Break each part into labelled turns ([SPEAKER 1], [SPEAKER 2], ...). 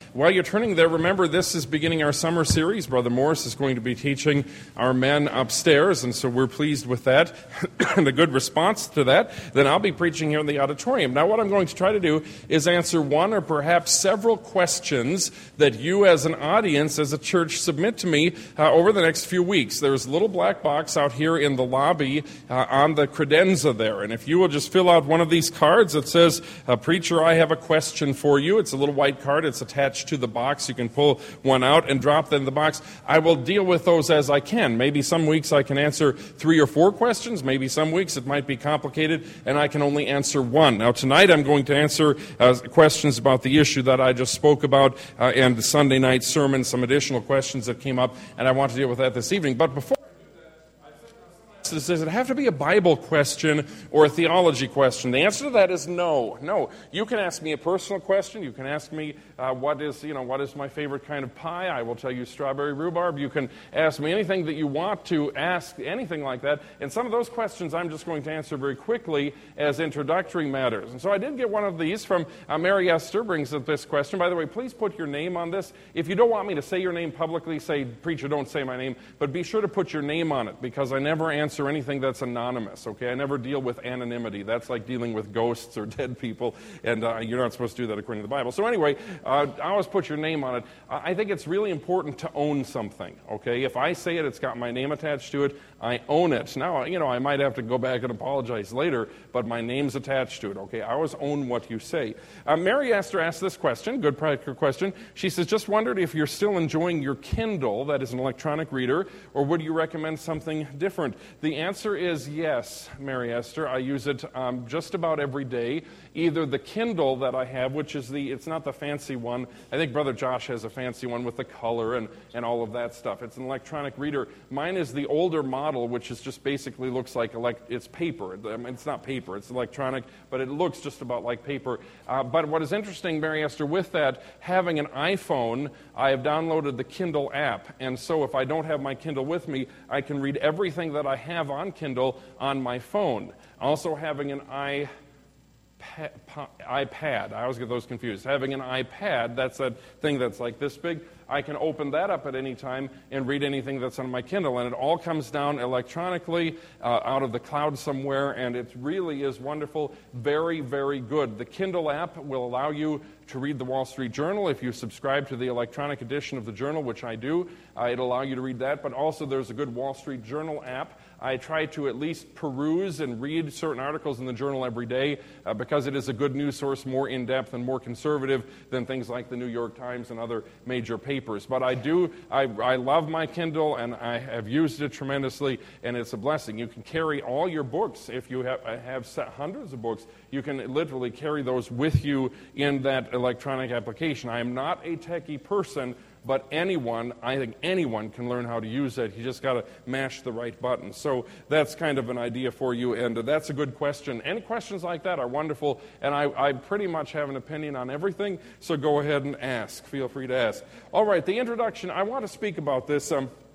[SPEAKER 1] While you're turning there, remember this is beginning our summer series. Brother Morris is going to be teaching our men upstairs, and so we're pleased with that and a good response to that. Then I'll be preaching here in the auditorium. Now what I'm going to try to do is answer one or perhaps several questions that you as an audience, as a church, submit to me over the next few weeks. There's a little black box out here in the lobby on the credenza there, and if you will just fill out one of these cards that says, Preacher, I have a question for you. It's a little white card. It's attached to the box. You can pull one out and drop them in the box. I will deal with those as I can. Maybe some weeks I can answer 3 or 4 questions. Maybe some weeks it might be complicated and I can only answer one. Now tonight I'm going to answer questions about the issue that I just spoke about and the Sunday night sermon, some additional questions that came up, and I want to deal with that this evening. But before does it have to be a Bible question or a theology question? The answer to that is no. No. You can ask me a personal question. You can ask me what is my favorite kind of pie. I will tell you strawberry rhubarb. You can ask me anything that you want to ask, anything like that. And some of those questions I'm just going to answer very quickly as introductory matters. And so I did get one of these from Mary Esther, brings up this question. By the way, please put your name on this. If you don't want me to say your name publicly, say, Preacher, don't say my name, but be sure to put your name on it, because I never answer anything that's anonymous, okay? I never deal with anonymity. That's like dealing with ghosts or dead people, and you're not supposed to do that according to the Bible. So anyway, I always put your name on it. I think it's really important to own something, okay? If I say it, it's got my name attached to it, I own it. Now, I might have to go back and apologize later, but my name's attached to it, okay? I always own what you say. Mary Esther asked this question, good practical question. She says, just wondered if you're still enjoying your Kindle, that is an electronic reader, or would you recommend something different? The answer is yes, Mary Esther. I use it just about every day. Either the Kindle that I have, which is it's not the fancy one. I think Brother Josh has a fancy one with the color and all of that stuff. It's an electronic reader. Mine is the older model, which is just basically looks like it's paper. It's not paper, it's electronic, but it looks just about like paper. But what is interesting, Mary Esther, with that, having an iPhone, I have downloaded the Kindle app. And so if I don't have my Kindle with me, I can read everything that I have on Kindle on my phone. Also having an iPad. I always get those confused. Having an iPad, that's that thing that's like this big. I can open that up at any time and read anything that's on my Kindle. And it all comes down electronically out of the cloud somewhere, and it really is wonderful. Very, very good. The Kindle app will allow you to read the Wall Street Journal. If you subscribe to the electronic edition of the Journal, which I do, it'll allow you to read that. But also there's a good Wall Street Journal app. I try to at least peruse and read certain articles in the Journal every day because it is a good news source, more in-depth and more conservative than things like the New York Times and other major papers. But I love my Kindle, and I have used it tremendously, and it's a blessing. You can carry all your books. If you have hundreds of books, you can literally carry those with you in that electronic application. I am not a techie person, but I think anyone can learn how to use it. You just got to mash the right button. So that's kind of an idea for you, and that's a good question. Any questions like that are wonderful, and I pretty much have an opinion on everything, so go ahead and ask. Feel free to ask. All right, the introduction, I want to speak about this.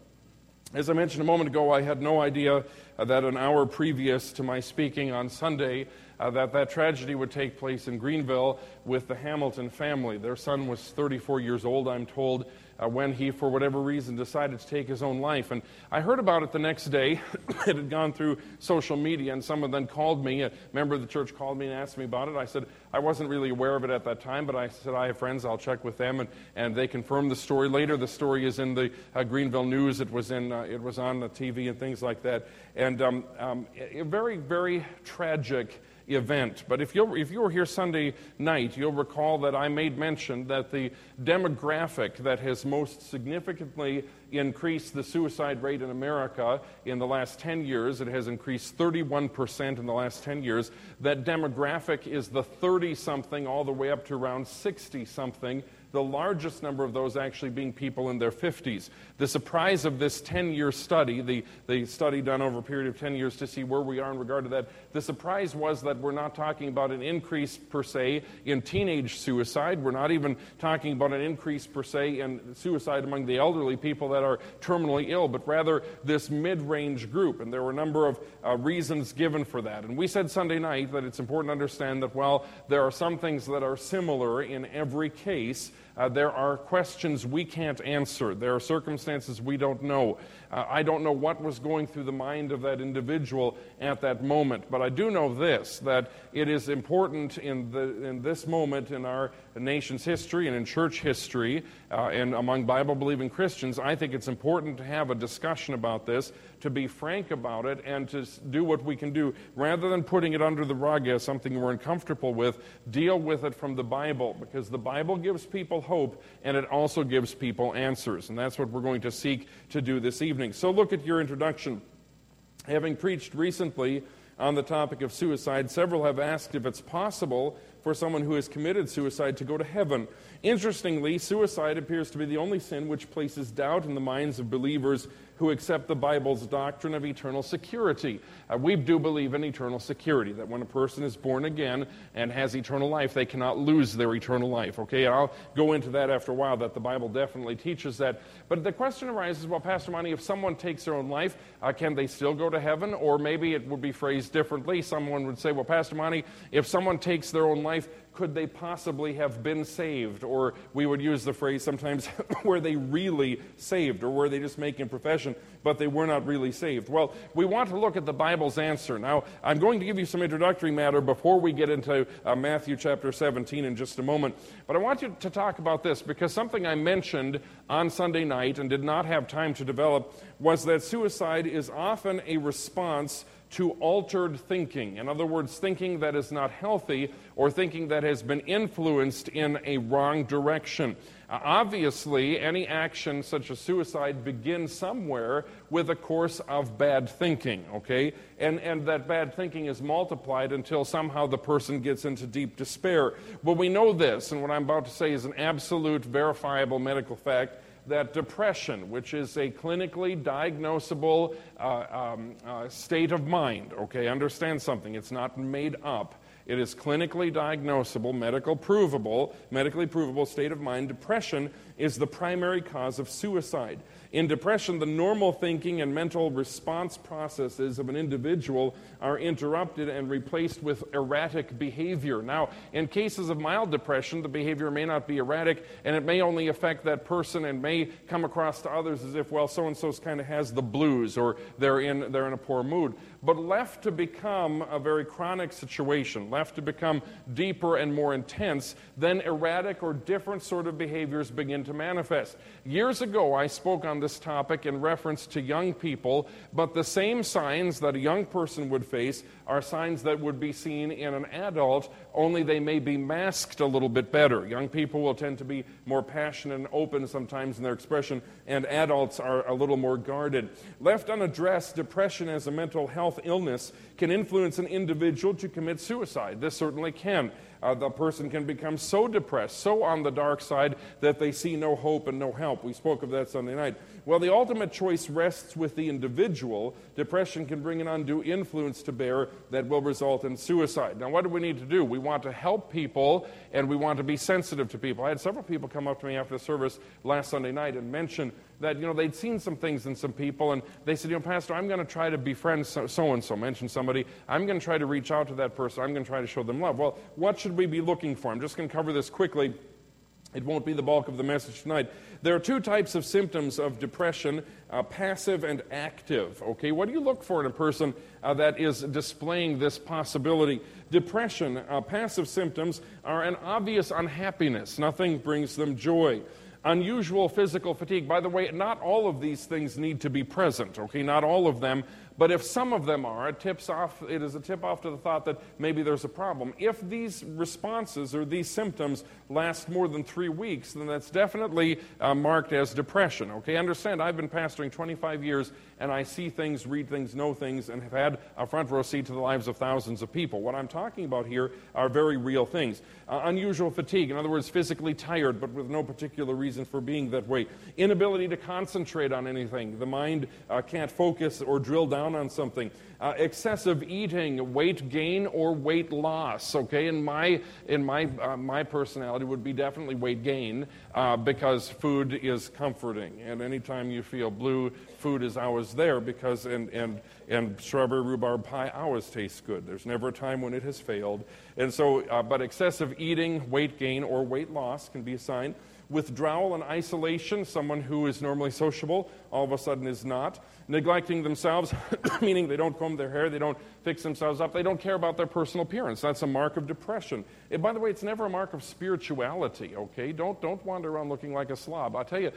[SPEAKER 1] As I mentioned a moment ago, I had no idea that an hour previous to my speaking on Sunday, that tragedy would take place in Greenville with the Hamilton family. Their son was 34 years old, I'm told, when he, for whatever reason, decided to take his own life. And I heard about it the next day. It had gone through social media, and someone then called me. A member of the church called me and asked me about it. I said, I wasn't really aware of it at that time, but I said, I have friends, I'll check with them, and they confirmed the story. Later, the story is in the Greenville News. It was on the TV and things like that. And a very, very tragic event. But if you were here Sunday night, you'll recall that I made mention that the demographic that has most significantly increased the suicide rate in America in the last 10 years, it has increased 31% in the last 10 years, that demographic is the 30-something all the way up to around 60-something, the largest number of those actually being people in their 50s. The surprise of this 10-year study, the study done over a period of 10 years to see where we are in regard to that, the surprise was that we're not talking about an increase per se in teenage suicide. We're not even talking about an increase per se in suicide among the elderly, people that are terminally ill, but rather this mid-range group. And there were a number of reasons given for that. And we said Sunday night that it's important to understand that while there are some things that are similar in every case, There are questions we can't answer. There are circumstances we don't know. I don't know what was going through the mind of that individual at that moment, but I do know this, that it is important in this moment in our nation's history and in church history and among Bible-believing Christians. I think it's important to have a discussion about this, to be frank about it, and to do what we can do. Rather than putting it under the rug as something we're uncomfortable with, deal with it from the Bible, because the Bible gives people hope, and it also gives people answers. And that's what we're going to seek to do this evening. So look at your introduction. Having preached recently on the topic of suicide, several have asked if it's possible for someone who has committed suicide to go to heaven. Interestingly, suicide appears to be the only sin which places doubt in the minds of believers who accept the Bible's doctrine of eternal security. We do believe in eternal security, that when a person is born again and has eternal life, they cannot lose their eternal life. Okay, and I'll go into that after a while, that the Bible definitely teaches that. But the question arises, well, Pastor Monty, if someone takes their own life, can they still go to heaven? Or maybe it would be phrased differently. Someone would say, well, Pastor Monty, if someone takes their own life, could they possibly have been saved? Or we would use the phrase sometimes, were they really saved? Or were they just making a profession, but they were not really saved? Well, we want to look at the Bible's answer. Now, I'm going to give you some introductory matter before we get into Matthew chapter 17 in just a moment. But I want you to talk about this, because something I mentioned on Sunday night and did not have time to develop was that suicide is often a response to altered thinking. In other words, thinking that is not healthy, or thinking that has been influenced in a wrong direction. Obviously, any action such as suicide begins somewhere with a course of bad thinking, okay? And that bad thinking is multiplied until somehow the person gets into deep despair. But we know this, and what I'm about to say is an absolute verifiable medical fact, that depression, which is a clinically diagnosable state of mind, okay, understand something, it's not made up. It is clinically diagnosable, medically provable state of mind. Depression is the primary cause of suicide. In depression, the normal thinking and mental response processes of an individual are interrupted and replaced with erratic behavior. Now, in cases of mild depression, the behavior may not be erratic, and it may only affect that person and may come across to others as if, well, so-and-so kind of has the blues, or they're in a poor mood. But left to become a very chronic situation, left to become deeper and more intense, then erratic or different sort of behaviors begin to manifest. Years ago, I spoke on this topic in reference to young people, but the same signs that a young person would face are signs that would be seen in an adult, only they may be masked a little bit better. Young people will tend to be more passionate and open sometimes in their expression, and adults are a little more guarded. Left unaddressed, depression as a mental health illness can influence an individual to commit suicide. This certainly can. The person can become so depressed, so on the dark side, that they see no hope and no help. We spoke of that Sunday night. Well, the ultimate choice rests with the individual. Depression can bring an undue influence to bear that will result in suicide. Now, what do we need to do? We want to help people, and we want to be sensitive to people. I had several people come up to me after the service last Sunday night and mention that, they'd seen some things in some people, and they said, Pastor, I'm going to try to befriend so-and-so, mention somebody. I'm going to try to reach out to that person. I'm going to try to show them love. Well, what should we be looking for? I'm just going to cover this quickly. It won't be the bulk of the message tonight. There are two types of symptoms of depression, passive and active. Okay, what do you look for in a person that is displaying this possibility? Depression, passive symptoms are an obvious unhappiness. Nothing brings them joy. Unusual physical fatigue. By the way, not all of these things need to be present, okay? Not all of them. But if some of them are, it is a tip-off to the thought that maybe there's a problem. If these responses or these symptoms last more than 3 weeks, then that's definitely marked as depression. Okay, understand, I've been pastoring 25 years, and I see things, read things, know things, and have had a front row seat to the lives of thousands of people. What I'm talking about here are very real things. Unusual fatigue, in other words, physically tired, but with no particular reason for being that way. Inability to concentrate on anything. The mind can't focus or drill down on something. Excessive eating, weight gain or weight loss. Okay, in my personality would be definitely weight gain because food is comforting, and anytime you feel blue, food is always there because and strawberry rhubarb pie always tastes good. There's never a time when it has failed, and so but excessive eating, weight gain or weight loss can be a sign. Withdrawal and isolation, someone who is normally sociable, all of a sudden is not. Neglecting themselves, meaning they don't comb their hair, they don't fix themselves up, they don't care about their personal appearance. That's a mark of depression. And by the way, it's never a mark of spirituality, okay? Don't wander around looking like a slob. I'll tell you,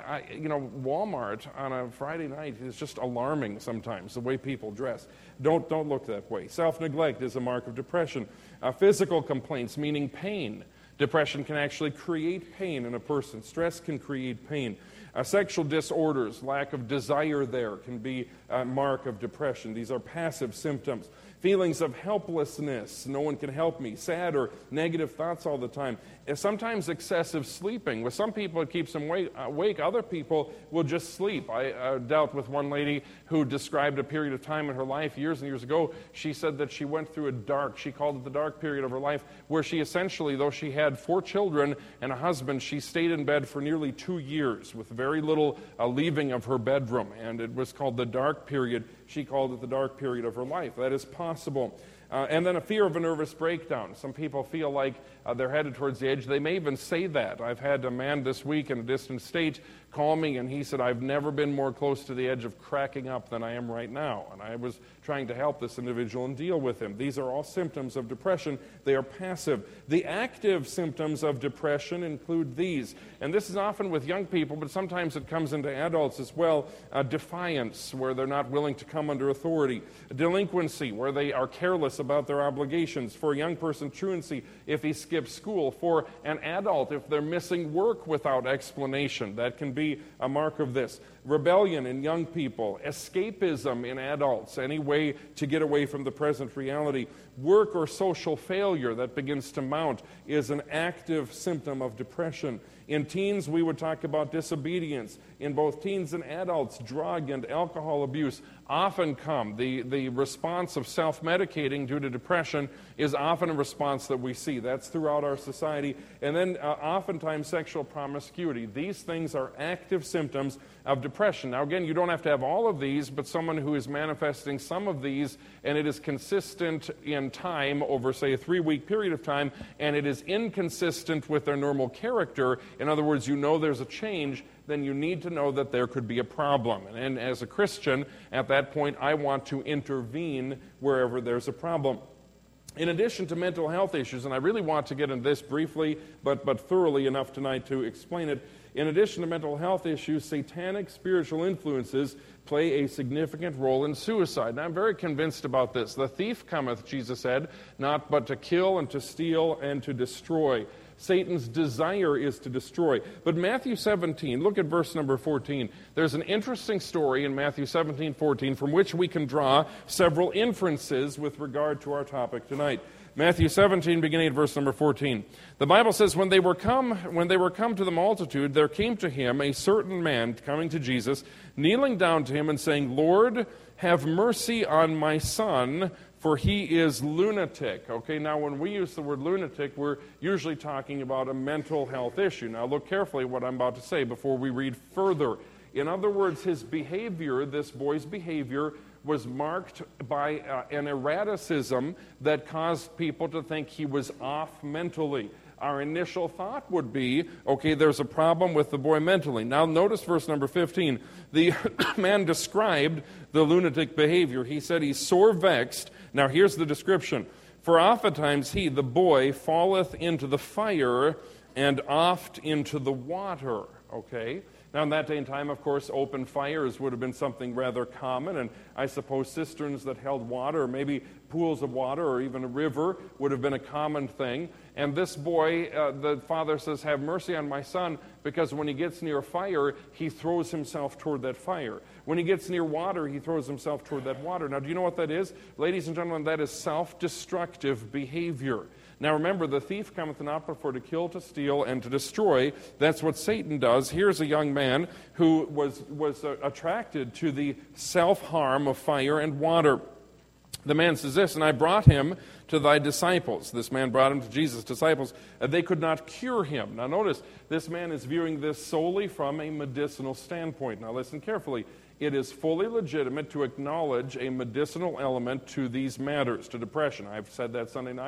[SPEAKER 1] Walmart on a Friday night is just alarming sometimes, the way people dress. Don't look that way. Self-neglect is a mark of depression. Physical complaints, meaning pain. Depression can actually create pain in a person. Stress can create pain. Sexual disorders, lack of desire there, can be a mark of depression. These are passive symptoms. Feelings of helplessness, no one can help me, sad or negative thoughts all the time. Sometimes excessive sleeping. With some people it keeps them awake, other people will just sleep. I dealt with one lady who described a period of time in her life years and years ago. She said that she went through she called it the dark period of her life, where she essentially, though she had 4 children and a husband, she stayed in bed for nearly 2 years with very little leaving of her bedroom, and it was called the dark period. She called it the dark period of her life. That is possible. And then a fear of a nervous breakdown. Some people feel like they're headed towards the edge. They may even say that. I've had a man this week in a distant state call me, and he said, I've never been more close to the edge of cracking up than I am right now. And I was trying to help this individual and deal with him. These are all symptoms of depression. They are passive. The active symptoms of depression include these. And this is often with young people, but sometimes it comes into adults as well. Defiance, where they're not willing to come under authority. Delinquency, where they are careless about their obligations. For a young person, truancy, if he skips school. For an adult, if they're missing work without explanation. That can be a mark of this. Rebellion in young people. Escapism in adults. Any way to get away from the present reality. Work or social failure that begins to mount is an active symptom of depression. In teens, we would talk about disobedience. In both teens and adults, drug and alcohol abuse often come. The response of self-medicating due to depression is often a response that we see. That's throughout our society. And then oftentimes sexual promiscuity. These things are active symptoms of depression. Now again, you don't have to have all of these, but someone who is manifesting some of these, and it is consistent in time over, say, a 3-week period of time, and it is inconsistent with their normal character, in other words, you know there's a change, then you need to know that there could be a problem. And as a Christian, at that point, I want to intervene wherever there's a problem. In addition to mental health issues, and I really want to get into this briefly, but thoroughly enough tonight to explain it, in addition to mental health issues, satanic spiritual influences play a significant role in suicide. And I'm very convinced about this. The thief cometh, Jesus said, not but to kill and to steal and to destroy. Satan's desire is to destroy. But Matthew 17, look at verse number 14. There's an interesting story in Matthew 17:14 from which we can draw several inferences with regard to our topic tonight. Matthew 17, beginning at verse number 14. The Bible says, when they were come to the multitude, there came to him a certain man coming to Jesus, kneeling down to him and saying, Lord, have mercy on my son, for he is lunatic. Okay, now when we use the word lunatic, we're usually talking about a mental health issue. Now look carefully at what I'm about to say before we read further. In other words, his behavior, this boy's behavior, was marked by an erraticism that caused people to think he was off mentally. Our initial thought would be, okay, there's a problem with the boy mentally. Now notice verse number 15. The man described the lunatic behavior. He said he's sore vexed. Now here's the description. For oftentimes he, the boy, falleth into the fire and oft into the water. Okay? Now, in that day and time, of course, open fires would have been something rather common, and I suppose cisterns that held water, or maybe pools of water, or even a river would have been a common thing. And this boy, the father says, have mercy on my son, because when he gets near fire, he throws himself toward that fire. When he gets near water, he throws himself toward that water. Now, do you know what that is? Ladies and gentlemen, that is self-destructive behavior. Now remember, the thief cometh not but for to kill, to steal, and to destroy. That's what Satan does. Here's a young man who was attracted to the self-harm of fire and water. The man says this, and I brought him to thy disciples. This man brought him to Jesus' disciples. They could not cure him. Now notice, this man is viewing this solely from a medicinal standpoint. Now listen carefully. It is fully legitimate to acknowledge a medicinal element to these matters, to depression. I've said that Sunday night.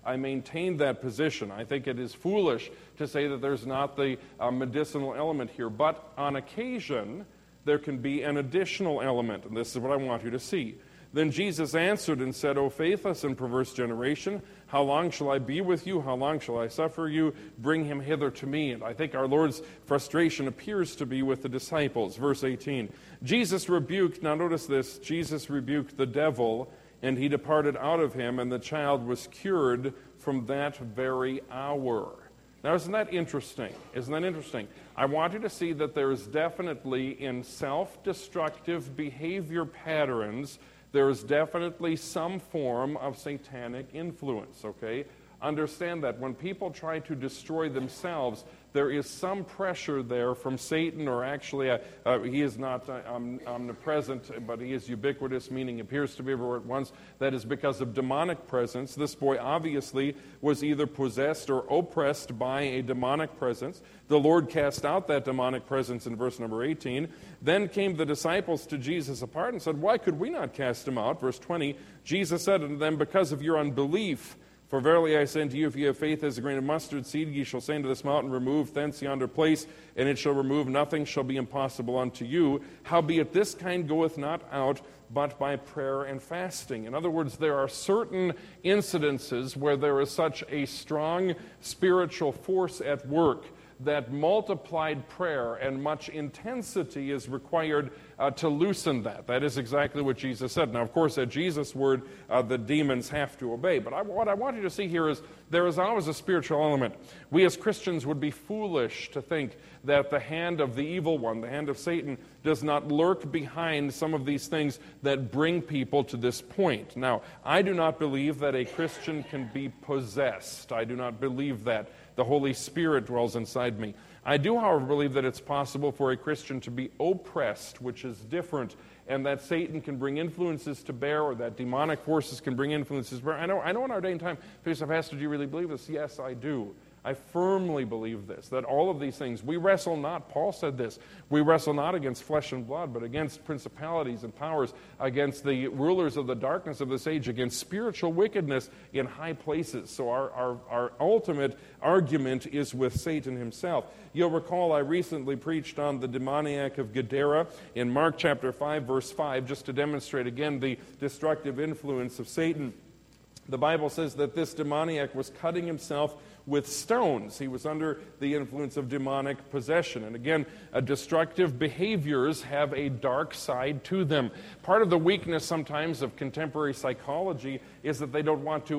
[SPEAKER 1] I maintain that position. I think it is foolish to say that there's not the medicinal element here. But on occasion, there can be an additional element, and this is what I want you to see. Then Jesus answered and said, O faithless and perverse generation, how long shall I be with you? How long shall I suffer you? Bring him hither to me. And I think our Lord's frustration appears to be with the disciples. Verse 18, Jesus rebuked, now notice this, Jesus rebuked the devil, and he departed out of him, and the child was cured from that very hour. Now, isn't that interesting? Isn't that interesting? I want you to see that there is definitely in self-destructive behavior patterns, there is definitely some form of satanic influence, okay? Understand that when people try to destroy themselves, there is some pressure there from Satan, or actually he is not omnipresent, but he is ubiquitous, meaning appears to be everywhere at once. That is because of demonic presence. This boy obviously was either possessed or oppressed by a demonic presence. The Lord cast out that demonic presence in verse number 18. Then came the disciples to Jesus apart and said, why could we not cast him out? Verse 20, Jesus said unto them, because of your unbelief. For verily I say unto you, if ye have faith as a grain of mustard seed, ye shall say unto this mountain, remove thence yonder place, and it shall remove, nothing shall be impossible unto you. Howbeit this kind goeth not out, but by prayer and fasting. In other words, there are certain incidences where there is such a strong spiritual force at work that multiplied prayer and much intensity is required to loosen that. That is exactly what Jesus said. Now, of course, at Jesus' word, the demons have to obey. But what I want you to see here is there is always a spiritual element. We as Christians would be foolish to think that the hand of the evil one, the hand of Satan, does not lurk behind some of these things that bring people to this point. Now, I do not believe that a Christian can be possessed. I do not believe that. The Holy Spirit dwells inside me. I do, however, believe that it's possible for a Christian to be oppressed, which is different, and that Satan can bring influences to bear, or that demonic forces can bring influences to bear. I know in our day and time, people say, Pastor, do you really believe this? Yes, I do. I firmly believe this, that all of these things, we wrestle not, Paul said this, we wrestle not against flesh and blood, but against principalities and powers, against the rulers of the darkness of this age, against spiritual wickedness in high places. So our ultimate argument is with Satan himself. You'll recall I recently preached on the demoniac of Gadara in Mark chapter 5, verse 5, just to demonstrate again the destructive influence of Satan. The Bible says that this demoniac was cutting himself with stones. He was under the influence of demonic possession. And again, destructive behaviors have a dark side to them. Part of the weakness sometimes of contemporary psychology is that they don't want to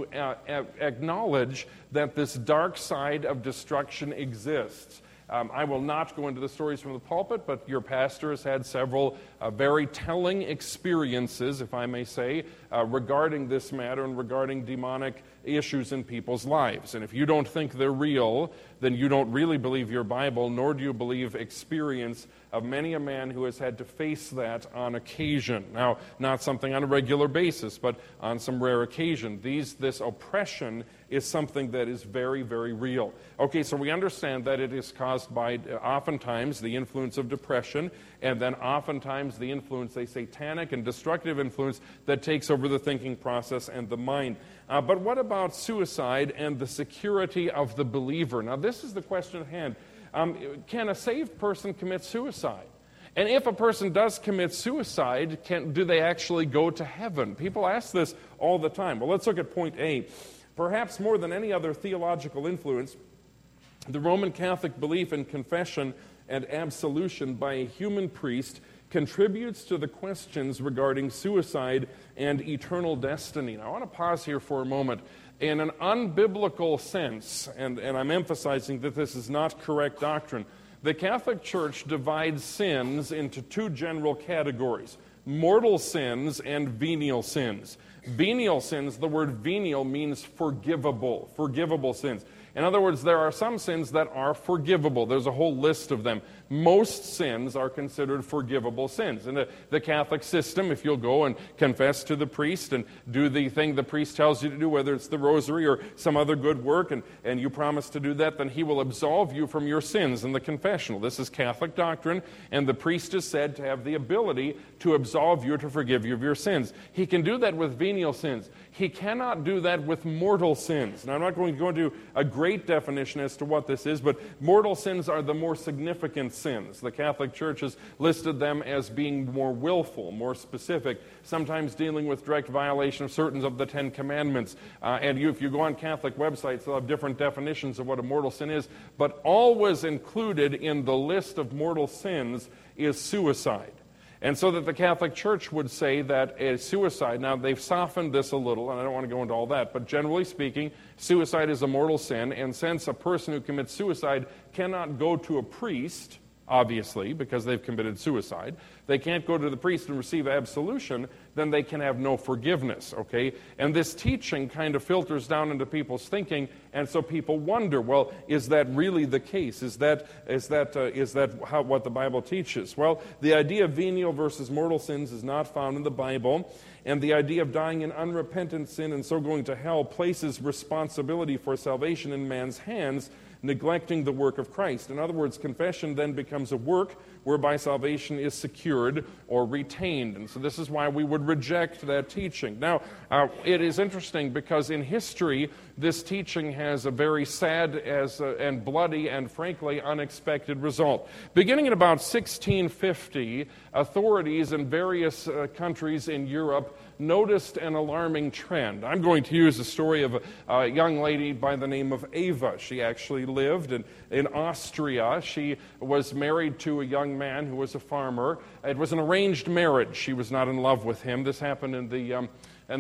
[SPEAKER 1] acknowledge that this dark side of destruction exists. I will not go into the stories from the pulpit, but your pastor has had several very telling experiences, if I may say, regarding this matter and regarding demonic issues in people's lives. And if you don't think they're real, then you don't really believe your Bible, nor do you believe experience of many a man who has had to face that on occasion. Now, not something on a regular basis, but on some rare occasion. This oppression is something that is very, very real. Okay, so we understand that it is caused by oftentimes the influence of depression, and then oftentimes the influence, a satanic and destructive influence that takes over the thinking process and the mind. But what about suicide and the security of the believer? Now, this is the question at hand. Can a saved person commit suicide? And if a person does commit suicide, do they actually go to heaven? People ask this all the time. Well, let's look at point A. Perhaps more than any other theological influence, the Roman Catholic belief in confession and absolution by a human priest contributes to the questions regarding suicide and eternal destiny. Now, I want to pause here for a moment. In an unbiblical sense, and I'm emphasizing that this is not correct doctrine, the Catholic Church divides sins into two general categories: mortal sins and venial sins. Venial sins, the word venial means forgivable sins. In other words, there are some sins that are forgivable. There's a whole list of them. Most sins are considered forgivable sins. In the Catholic system, if you'll go and confess to the priest and do the thing the priest tells you to do, whether it's the rosary or some other good work, and you promise to do that, then he will absolve you from your sins in the confessional. This is Catholic doctrine, and the priest is said to have the ability to absolve you, to forgive you of your sins. He can do that with venial sins. He cannot do that with mortal sins. Now, I'm not going to go into a great definition as to what this is, but mortal sins are the more significant sins. The Catholic Church has listed them as being more willful, more specific, sometimes dealing with direct violation of certain of the Ten Commandments. If you go on Catholic websites, they'll have different definitions of what a mortal sin is. But always included in the list of mortal sins is suicide. And so that the Catholic Church would say that a suicide, now they've softened this a little, and I don't want to go into all that, but generally speaking, suicide is a mortal sin, and since a person who commits suicide cannot go to a priest, obviously, because they've committed suicide, they can't go to the priest and receive absolution, then they can have no forgiveness, okay? And this teaching kind of filters down into people's thinking, and so people wonder, well, is that really the case? Is that what the Bible teaches? Well, the idea of venial versus mortal sins is not found in the Bible, and the idea of dying in unrepentant sin and so going to hell places responsibility for salvation in man's hands, neglecting the work of Christ. In other words, confession then becomes a work whereby salvation is secured or retained. And so this is why we would reject that teaching. Now, it is interesting because in history, this teaching has a very sad and bloody and frankly unexpected result. Beginning in about 1650, authorities in various countries in Europe noticed an alarming trend. I'm going to use the story of a young lady by the name of Eva. She actually lived in Austria. She was married to a young man who was a farmer. It was an arranged marriage. She was not in love with him. This happened in the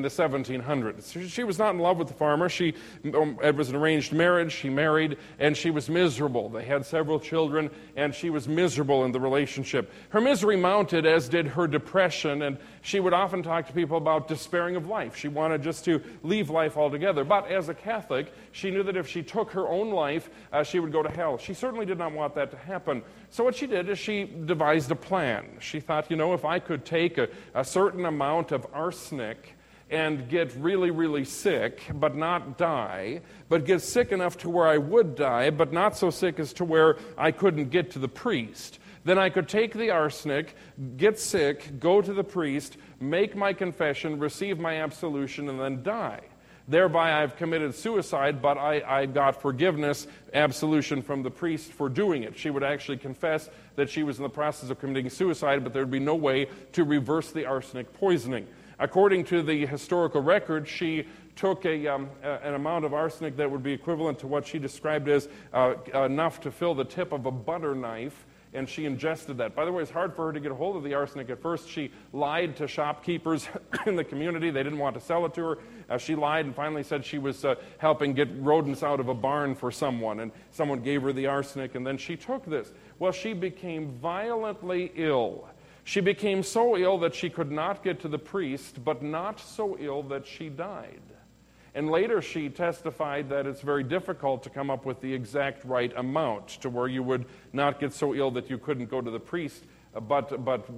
[SPEAKER 1] 1700s. She was not in love with the farmer. It was an arranged marriage. She married, and she was miserable. They had several children, and she was miserable in the relationship. Her misery mounted, as did her depression, and she would often talk to people about despairing of life. She wanted just to leave life altogether. But as a Catholic, she knew that if she took her own life, she would go to hell. She certainly did not want that to happen. So what she did is she devised a plan. She thought, if I could take a certain amount of arsenic and get really, really sick, but not die, but get sick enough to where I would die, but not so sick as to where I couldn't get to the priest, then I could take the arsenic, get sick, go to the priest, make my confession, receive my absolution, and then die. Thereby I've committed suicide, but I got forgiveness, absolution from the priest for doing it. She would actually confess that she was in the process of committing suicide, but there would be no way to reverse the arsenic poisoning. According to the historical record, she took an amount of arsenic that would be equivalent to what she described as enough to fill the tip of a butter knife, and she ingested that. By the way, it's hard for her to get a hold of the arsenic at first. She lied to shopkeepers in the community. They didn't want to sell it to her. She lied and finally said she was helping get rodents out of a barn for someone, and someone gave her the arsenic, and then she took this. Well, she became violently ill. She became so ill that she could not get to the priest, but not so ill that she died. And later she testified that it's very difficult to come up with the exact right amount to where you would not get so ill that you couldn't go to the priest, but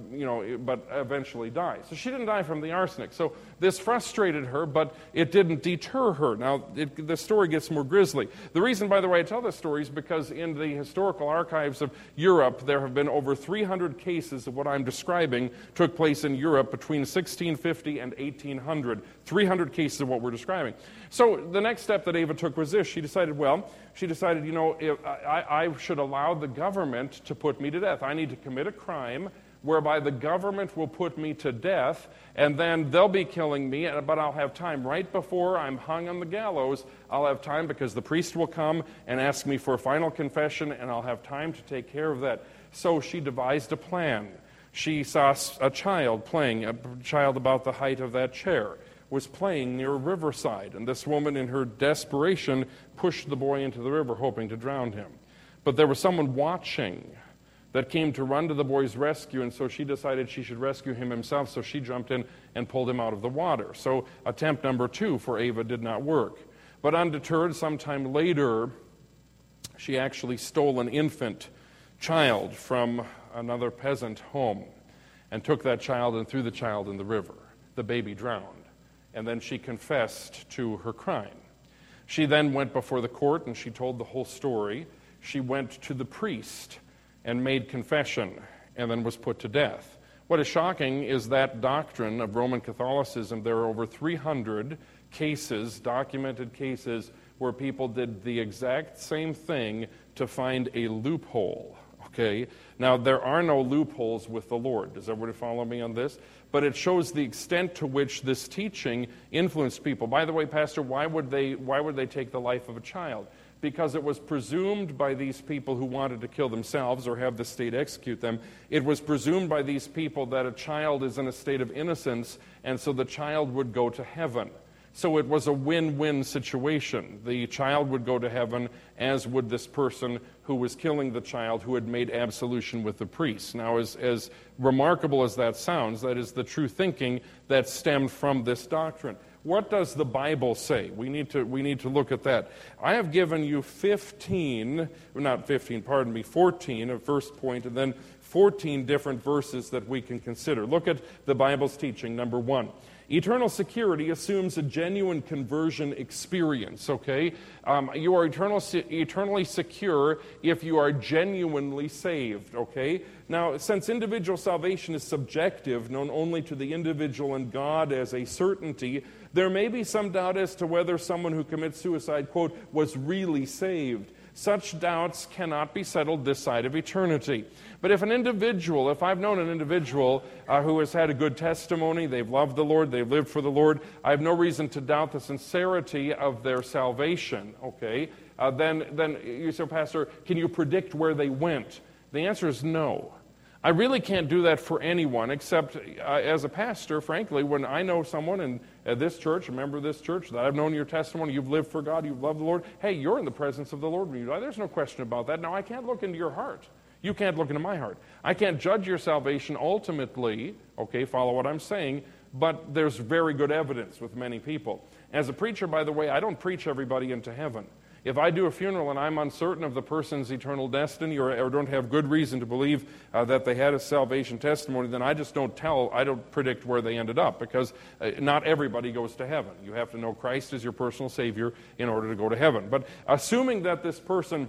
[SPEAKER 1] eventually die. So she didn't die from the arsenic. So this frustrated her, but it didn't deter her. Now, the story gets more grisly. The reason, by the way, I tell this story is because in the historical archives of Europe, there have been over 300 cases of what I'm describing took place in Europe between 1650 and 1800. 300 cases of what we're describing. So the next step that Eva took was this. She decided, I should allow the government to put me to death. I need to commit a crime whereby the government will put me to death, and then they'll be killing me, but I'll have time. Right before I'm hung on the gallows, I'll have time because the priest will come and ask me for a final confession, and I'll have time to take care of that. So she devised a plan. She saw a child playing, a child about the height of that chair, was playing near a riverside, and this woman in her desperation pushed the boy into the river hoping to drown him. But there was someone watching that came to run to the boy's rescue, and so she decided she should rescue him himself, so she jumped in and pulled him out of the water. So attempt number 2 for Eva did not work. But undeterred, sometime later, She actually stole an infant child from another peasant home and took that child and threw the child in the river. The baby drowned. And then she confessed to her crime. She then went before the court and she told the whole story. She went to the priest and made confession and then was put to death. What is shocking is that doctrine of Roman Catholicism. There are over 300 cases, documented cases, where people did the exact same thing to find a loophole. Okay? Now, there are no loopholes with the Lord. Does everybody follow me on this? But it shows the extent to which this teaching influenced people. By the way, Pastor, why would they take the life of a child? Because it was presumed by these people who wanted to kill themselves or have the state execute them, it was presumed by these people that a child is in a state of innocence, and so the child would go to heaven. So it was a win-win situation. The child would go to heaven, as would this person who was killing the child, who had made absolution with the priest. Now, as remarkable as that sounds, that is the true thinking that stemmed from this doctrine. What does the Bible say? We need to look at that. I have given you 14, a first point, and then 14 different verses that we can consider. Look at the Bible's teaching. Number 1. Eternal security assumes a genuine conversion experience, okay? You are eternally secure if you are genuinely saved, okay? Now, since individual salvation is subjective, known only to the individual and God as a certainty, there may be some doubt as to whether someone who commits suicide, quote, was really saved. Such doubts cannot be settled this side of eternity. But if I've known an individual who has had a good testimony, they've loved the Lord, they've lived for the Lord, I have no reason to doubt the sincerity of their salvation, okay? Then you say, Pastor, can you predict where they went? The answer is no. I really can't do that for anyone, except as a pastor, frankly, when I know someone in this church, a member of this church, that I've known your testimony, you've lived for God, you've loved the Lord, hey, you're in the presence of the Lord when you die. There's no question about that. Now, I can't look into your heart. You can't look into my heart. I can't judge your salvation ultimately, okay, follow what I'm saying, but there's very good evidence with many people. As a preacher, by the way, I don't preach everybody into heaven. If I do a funeral and I'm uncertain of the person's eternal destiny or don't have good reason to believe that they had a salvation testimony, then I don't predict where they ended up, because not everybody goes to heaven. You have to know Christ as your personal Savior in order to go to heaven. But assuming that this person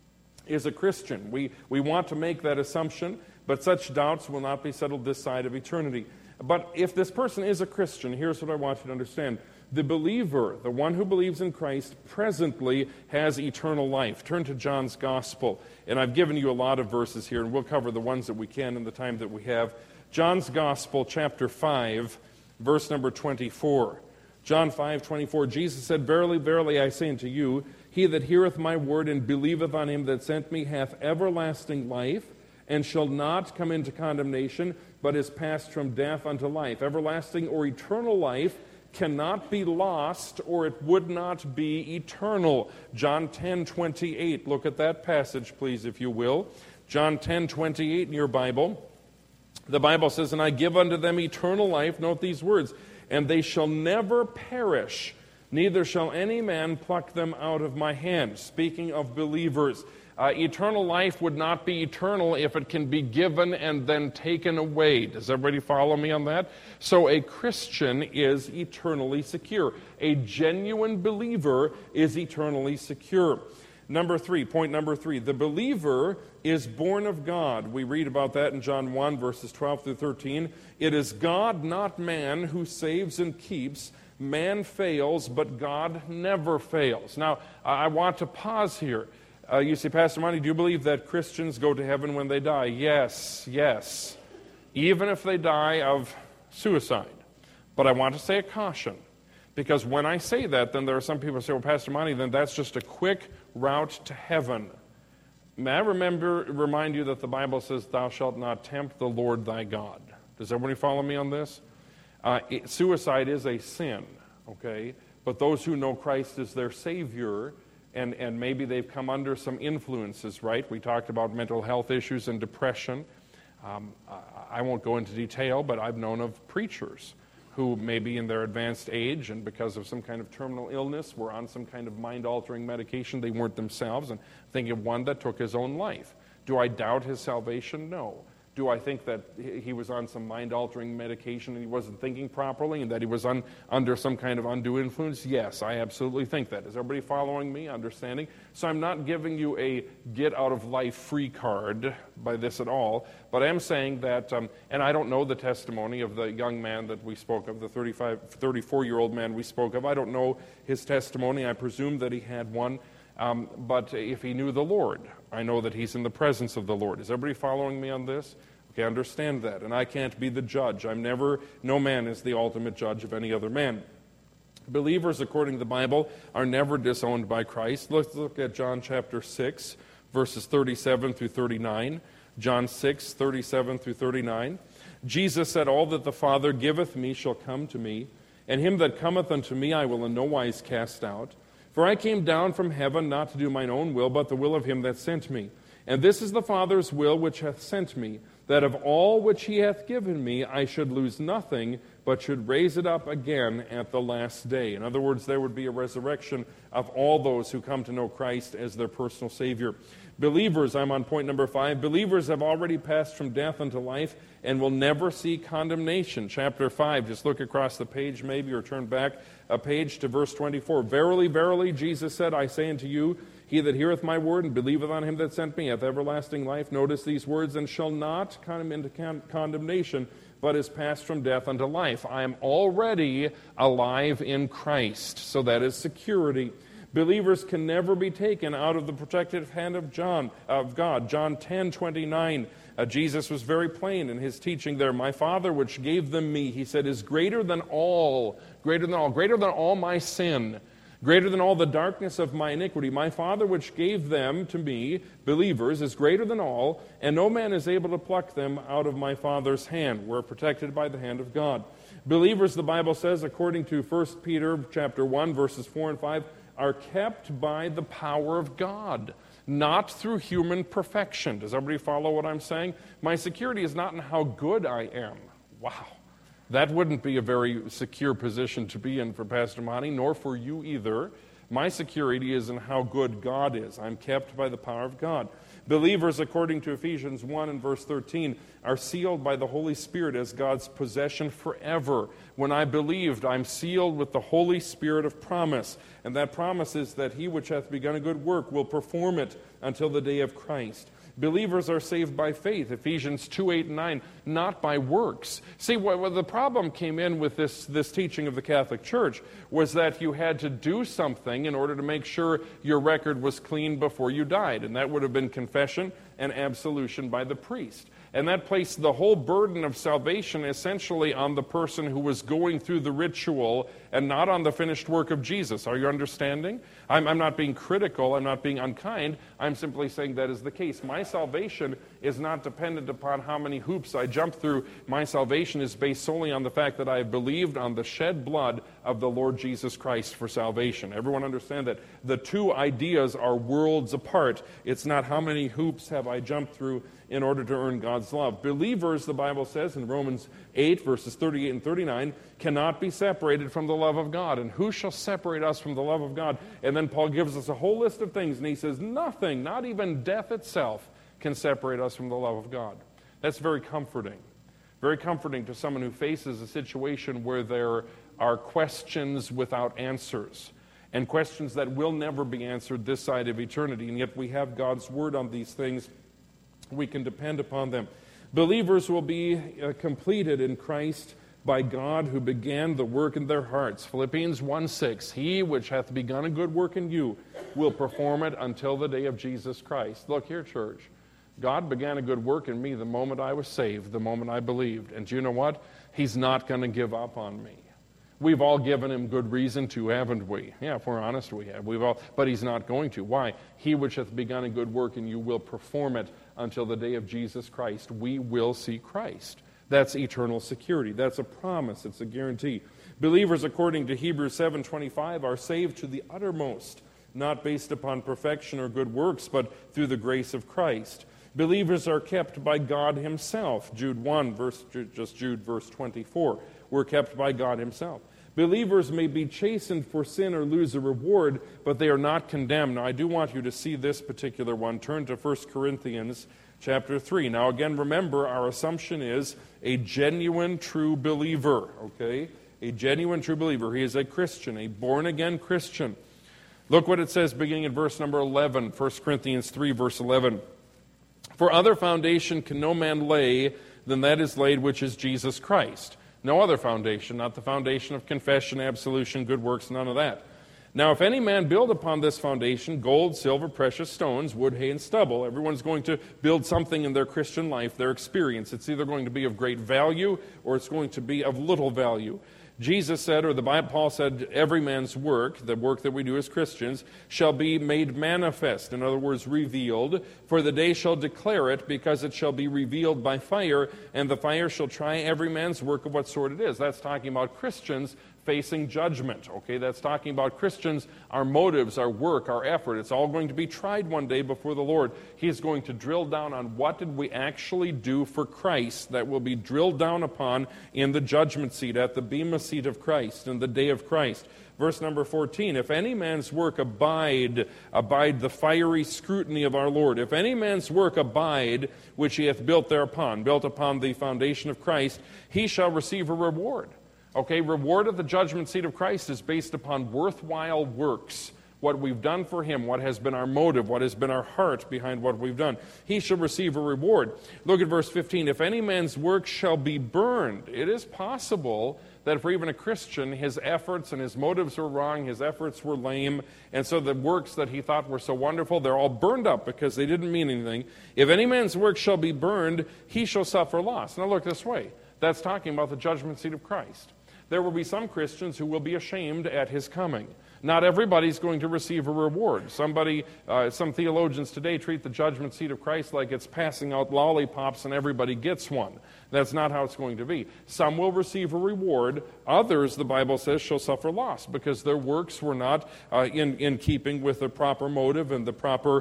[SPEAKER 1] is a Christian, we want to make that assumption, but such doubts will not be settled this side of eternity. But if this person is a Christian, here's what I want you to understand. The believer, the one who believes in Christ, presently has eternal life. Turn to John's Gospel. And I've given you a lot of verses here, and we'll cover the ones that we can in the time that we have. John's Gospel, chapter 5, verse number 24. John 5:24, Jesus said, Verily, verily, I say unto you, he that heareth my word and believeth on him that sent me hath everlasting life, and shall not come into condemnation, but is passed from death unto life. Everlasting or eternal life cannot be lost, or it would not be eternal. John 10:28. Look at that passage, please, if you will. John 10:28 in your Bible. The Bible says, And I give unto them eternal life, note these words, and they shall never perish, neither shall any man pluck them out of my hand. Speaking of believers, eternal life would not be eternal if it can be given and then taken away. Does everybody follow me on that? So a Christian is eternally secure. A genuine believer is eternally secure. Point number 3, the believer is born of God. We read about that in John 1, verses 12 through 13. It is God, not man, who saves and keeps. Man fails, but God never fails. Now, I want to pause here. You say, Pastor Monty, do you believe that Christians go to heaven when they die? Yes. Even if they die of suicide. But I want to say a caution. Because when I say that, then there are some people who say, well, Pastor Monty, then that's just a quick route to heaven. May I remind you that the Bible says, thou shalt not tempt the Lord thy God. Does everybody follow me on this? Suicide is a sin, okay? But those who know Christ as their Savior, and maybe they've come under some influences, right? We talked about mental health issues and depression. I won't go into detail, but I've known of preachers who may be in their advanced age and because of some kind of terminal illness were on some kind of mind-altering medication they weren't themselves. And think of one that took his own life. Do I doubt his salvation? No. Do I think that he was on some mind-altering medication and he wasn't thinking properly and that he was under some kind of undue influence? Yes, I absolutely think that. Is everybody following me, understanding? So I'm not giving you a get-out-of-life free card by this at all, but I am saying that, and I don't know the testimony of the young man that we spoke of, the 34-year-old man we spoke of. I don't know his testimony. I presume that he had one. But if he knew the Lord, I know that he's in the presence of the Lord. Is everybody following me on this? Okay, understand that. And I can't be the judge. No man is the ultimate judge of any other man. Believers, according to the Bible, are never disowned by Christ. Let's look at John chapter 6, verses 37 through 39. John 6, 37 through 39. Jesus said, "All that the Father giveth me shall come to me, and him that cometh unto me I will in no wise cast out. For I came down from heaven not to do mine own will, but the will of him that sent me. And this is the Father's will which hath sent me, that of all which he hath given me I should lose nothing, but should raise it up again at the last day." In other words, there would be a resurrection of all those who come to know Christ as their personal Savior. Believers, I'm on point number 5, believers have already passed from death unto life and will never see condemnation. Chapter 5, just look across the page maybe or turn back a page to verse 24. "Verily, verily, Jesus said, I say unto you, he that heareth my word and believeth on him that sent me hath everlasting life." Notice these words, "and shall not come into condemnation, but is passed from death unto life." I am already alive in Christ, so that is security. Believers can never be taken out of the protective hand of God. John 10:29. Jesus was very plain in his teaching there. "My Father which gave them me," he said, "is greater than all my sin, greater than all the darkness of my iniquity. My Father which gave them to me," believers, "is greater than all, and no man is able to pluck them out of my Father's hand." We're protected by the hand of God. Believers, the Bible says, according to 1 Peter chapter 1, verses 4 and 5, are kept by the power of God, not through human perfection. Does everybody follow what I'm saying? My security is not in how good I am. Wow. That wouldn't be a very secure position to be in for Pastor Monty, nor for you either. My security is in how good God is. I'm kept by the power of God. Believers, according to Ephesians 1 and verse 13, are sealed by the Holy Spirit as God's possession forever. When I believed, I'm sealed with the Holy Spirit of promise. And that promise is that he which hath begun a good work will perform it until the day of Christ. Believers are saved by faith, Ephesians 2, 8, and 9, not by works. See, what the problem came in with this teaching of the Catholic Church was that you had to do something in order to make sure your record was clean before you died, and that would have been confession and absolution by the priest. And that placed the whole burden of salvation essentially on the person who was going through the ritual and not on the finished work of Jesus. Are you understanding? I'm not being critical. I'm not being unkind. I'm simply saying that is the case. My salvation is not dependent upon how many hoops I jump through. My salvation is based solely on the fact that I have believed on the shed blood of the Lord Jesus Christ for salvation. Everyone understand that? The two ideas are worlds apart. It's not how many hoops have I jumped through in order to earn God's love. Believers, the Bible says in Romans 8, verses 38 and 39, cannot be separated from the love of God. And who shall separate us from the love of God? And then Paul gives us a whole list of things, and he says, nothing, not even death itself, can separate us from the love of God. That's very comforting. Very comforting to someone who faces a situation where there are questions without answers, and questions that will never be answered this side of eternity. And yet we have God's word on these things. We can depend upon them. Believers will be completed in Christ by God who began the work in their hearts. Philippians 1:6, he which hath begun a good work in you will perform it until the day of Jesus Christ. Look here, church. God began a good work in me the moment I was saved, the moment I believed. And do you know what? He's not going to give up on me. We've all given him good reason to, haven't we? Yeah, if we're honest, we have. But he's not going to. Why? He which hath begun a good work in you will perform it until the day of Jesus Christ. We will see Christ. That's eternal security. That's a promise. It's a guarantee. Believers, according to Hebrews 7:25, are saved to the uttermost, not based upon perfection or good works, but through the grace of Christ. Believers are kept by God himself. Jude 1, verse 24. We're kept by God himself. Believers may be chastened for sin or lose a reward, but they are not condemned. Now, I do want you to see this particular one. Turn to 1 Corinthians chapter 3. Now, again, remember, our assumption is a genuine, true believer, okay? A genuine, true believer. He is a Christian, a born-again Christian. Look what it says beginning in verse number 11, 1 Corinthians 3, verse 11. For other foundation can no man lay than that is laid, which is Jesus Christ. No other foundation, not the foundation of confession, absolution, good works, none of that. Now, if any man build upon this foundation gold, silver, precious stones, wood, hay, and stubble, everyone's going to build something in their Christian life, their experience. It's either going to be of great value or it's going to be of little value. Jesus said, or the Bible, Paul said, every man's work, the work that we do as Christians, shall be made manifest, in other words, revealed, for the day shall declare it, because it shall be revealed by fire, and the fire shall try every man's work of what sort it is. That's talking about Christians facing judgment, okay? That's talking about Christians, our motives, our work, our effort. It's all going to be tried one day before the Lord. He's going to drill down on what did we actually do for Christ that will be drilled down upon in the judgment seat, at the bema seat of Christ, in the day of Christ. Verse number 14, if any man's work abide the fiery scrutiny of our Lord. If any man's work abide, which he hath built thereupon, built upon the foundation of Christ, he shall receive a reward. Okay, reward at the judgment seat of Christ is based upon worthwhile works, what we've done for him, what has been our motive, what has been our heart behind what we've done. He shall receive a reward. Look at verse 15. If any man's work shall be burned, it is possible that for even a Christian, his efforts and his motives were wrong, his efforts were lame, and so the works that he thought were so wonderful, they're all burned up because they didn't mean anything. If any man's work shall be burned, he shall suffer loss. Now look this way. That's talking about the judgment seat of Christ. There will be some Christians who will be ashamed at his coming. Not everybody's going to receive a reward. Some theologians today treat the judgment seat of Christ like it's passing out lollipops and everybody gets one. That's not how it's going to be. Some will receive a reward. Others, the Bible says, shall suffer loss because their works were not in keeping with the proper motive and the proper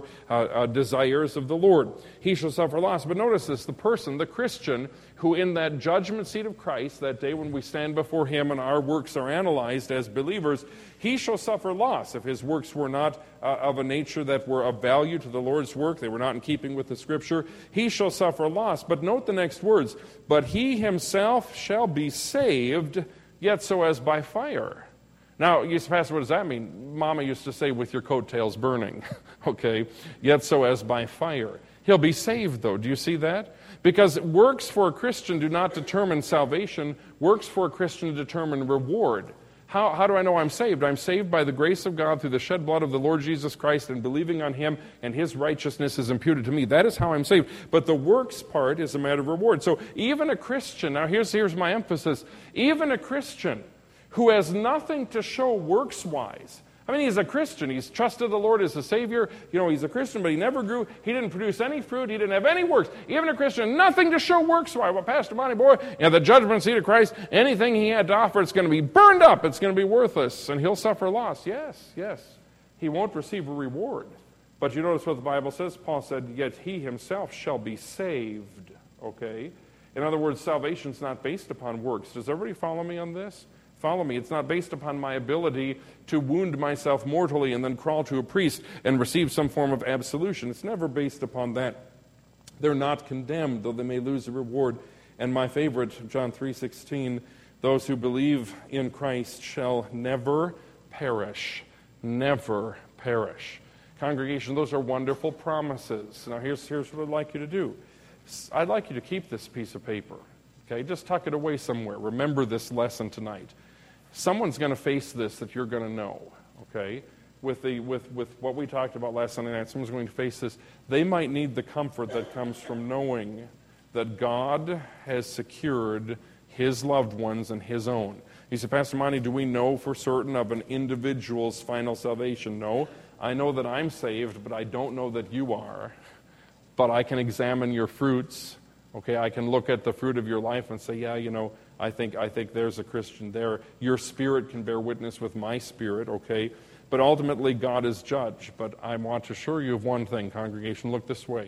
[SPEAKER 1] desires of the Lord. He shall suffer loss. But notice this, the person, the Christian, who in that judgment seat of Christ, that day when we stand before him and our works are analyzed as believers, he shall suffer loss if his works were not of a nature that were of value to the Lord's work. They were not in keeping with the Scripture. He shall suffer loss. But note the next words. But he himself shall be saved, yet so as by fire. Now, you say, Pastor, what does that mean? Mama used to say, with your coattails burning. Okay? Yet so as by fire. He'll be saved, though. Do you see that? Because works for a Christian do not determine salvation. Works for a Christian determine reward. How do I know I'm saved? I'm saved by the grace of God through the shed blood of the Lord Jesus Christ and believing on him, and his righteousness is imputed to me. That is how I'm saved. But the works part is a matter of reward. So even a Christian, now here's my emphasis, even a Christian who has nothing to show works-wise, I mean, he's a Christian. He's trusted the Lord as a Savior. You know, he's a Christian, but he never grew. He didn't produce any fruit. He didn't have any works. Even a Christian, nothing to show works. Why? Well, Pastor Monty, boy, the judgment seat of Christ, anything he had to offer, it's going to be burned up. It's going to be worthless, and he'll suffer loss. Yes. He won't receive a reward. But you notice what the Bible says? Paul said, yet he himself shall be saved. Okay? In other words, salvation's not based upon works. Does everybody follow me on this? Follow me. It's not based upon my ability to wound myself mortally and then crawl to a priest and receive some form of absolution. It's never based upon that. They're not condemned, though they may lose a reward. And my favorite, John 3:16, those who believe in Christ shall never perish. Never perish. Congregation, those are wonderful promises. Now here's what I'd like you to do. I'd like you to keep this piece of paper. Okay, just tuck it away somewhere. Remember this lesson tonight. Someone's going to face this that you're going to know, okay? With what we talked about last Sunday night, someone's going to face this. They might need the comfort that comes from knowing that God has secured his loved ones and his own. He said, Pastor Monty, do we know for certain of an individual's final salvation? No. I know that I'm saved, but I don't know that you are. But I can examine your fruits. Okay, I can look at the fruit of your life and say, yeah, you know, I think there's a Christian there. Your spirit can bear witness with my spirit, okay? But ultimately, God is judge. But I want to assure you of one thing, congregation. Look this way.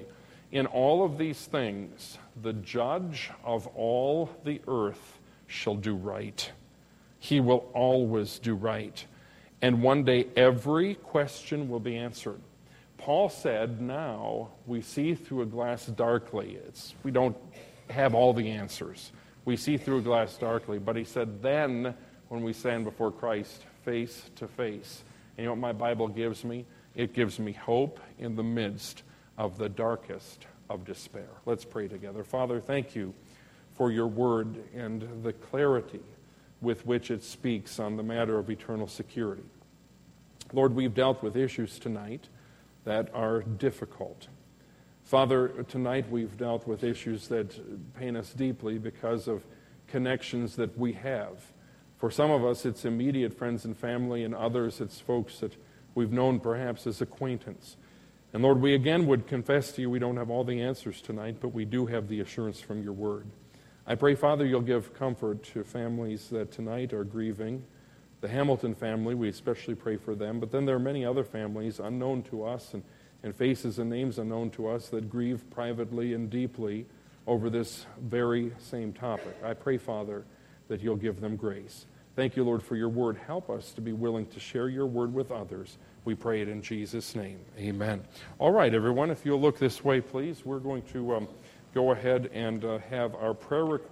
[SPEAKER 1] In all of these things, the judge of all the earth shall do right. He will always do right. And one day every question will be answered. Paul said, now we see through a glass darkly. We don't have all the answers. We see through a glass darkly. But he said, then when we stand before Christ face to face. And you know what my Bible gives me? It gives me hope in the midst of the darkest of despair. Let's pray together. Father, thank you for your word and the clarity with which it speaks on the matter of eternal security. Lord, we've dealt with issues tonight that are difficult. Father, tonight we've dealt with issues that pain us deeply because of connections that we have. For some of us, it's immediate friends and family, and others, it's folks that we've known perhaps as acquaintance. And Lord, we again would confess to you we don't have all the answers tonight, but we do have the assurance from your word. I pray, Father, you'll give comfort to families that tonight are grieving. The Hamilton family, we especially pray for them, but then there are many other families unknown to us and faces and names unknown to us that grieve privately and deeply over this very same topic. I pray, Father, that you'll give them grace. Thank you, Lord, for your word. Help us to be willing to share your word with others. We pray it in Jesus' name. Amen. All right, everyone, if you'll look this way, please. We're going to go ahead and have our prayer request.